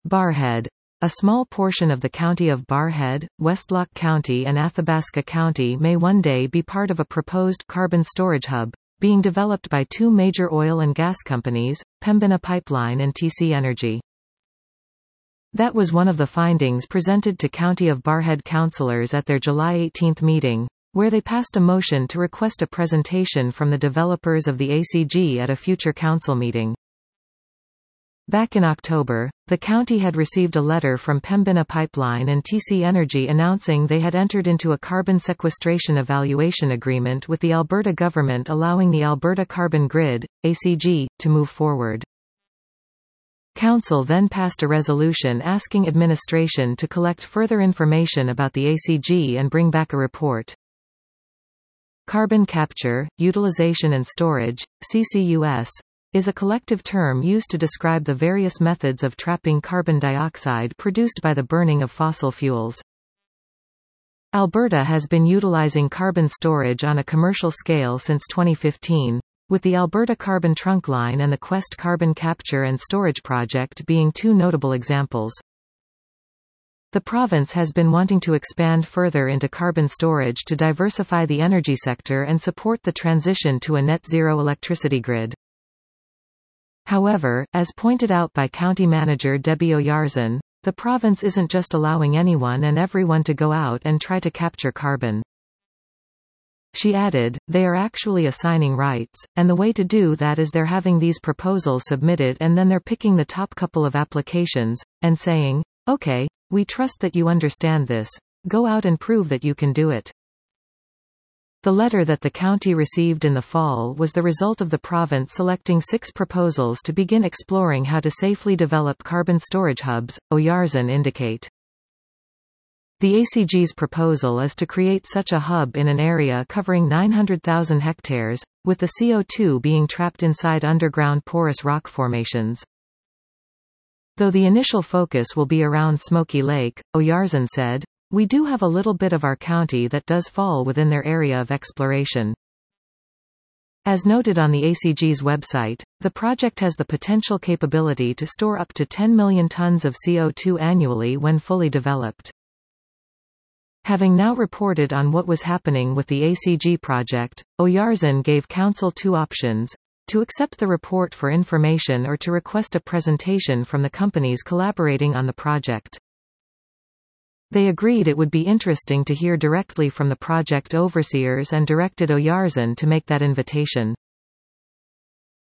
Barrhead. A small portion of the county of Barrhead, Westlock County and Athabasca County may one day be part of a proposed carbon storage hub, being developed by two major oil and gas companies, Pembina Pipeline and TC Energy. That was one of the findings presented to County of Barrhead councillors at their July 18 meeting, where they passed a motion to request a presentation from the developers of the ACG at a future council meeting. Back in October, the county had received a letter from Pembina Pipeline and TC Energy announcing they had entered into a carbon sequestration evaluation agreement with the Alberta government, allowing the Alberta Carbon Grid, ACG, to move forward. Council then passed a resolution asking administration to collect further information about the ACG and bring back a report. Carbon capture, utilization and storage, CCUS, is a collective term used to describe the various methods of trapping carbon dioxide produced by the burning of fossil fuels. Alberta has been utilizing carbon storage on a commercial scale since 2015, with the Alberta Carbon Trunk Line and the Quest Carbon Capture and Storage Project being two notable examples. The province has been wanting to expand further into carbon storage to diversify the energy sector and support the transition to a net-zero electricity grid. However, as pointed out by County Manager Debbie Oyarzun, the province isn't just allowing anyone and everyone to go out and try to capture carbon. She added, they are actually assigning rights, and the way to do that is they're having these proposals submitted and then they're picking the top couple of applications, and saying, okay, we trust that you understand this. Go out and prove that you can do it. The letter that the county received in the fall was the result of the province selecting 6 proposals to begin exploring how to safely develop carbon storage hubs, Oyarzun indicate. The ACG's proposal is to create such a hub in an area covering 900,000 hectares, with the CO2 being trapped inside underground porous rock formations. Though the initial focus will be around Smoky Lake, Oyarzun said, we do have a little bit of our county that does fall within their area of exploration. As noted on the ACG's website, the project has the potential capability to store up to 10 million tons of CO2 annually when fully developed. Having now reported on what was happening with the ACG project, Oyarzun gave Council 2 options: to accept the report for information or to request a presentation from the companies collaborating on the project. They agreed it would be interesting to hear directly from the project overseers and directed Oyarzun to make that invitation.